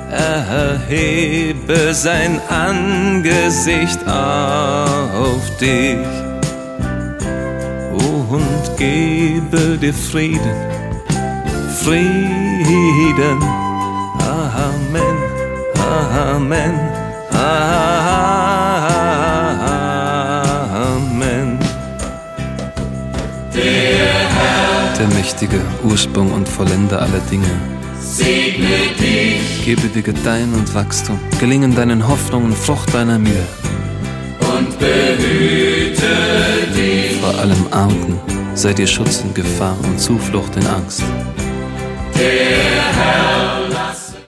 erhebe sein Angesicht auf dich und gebe dir Frieden, Frieden. Amen, Amen, Amen. Der mächtige Ursprung und Vollender aller Dinge, segne dich, gebe dir Gedeihen und Wachstum, gelingen deinen Hoffnungen, Frucht deiner Mühe und behüte dich. Vor allem Argen sei dir Schutz in Gefahr und Zuflucht in Angst. Der Herr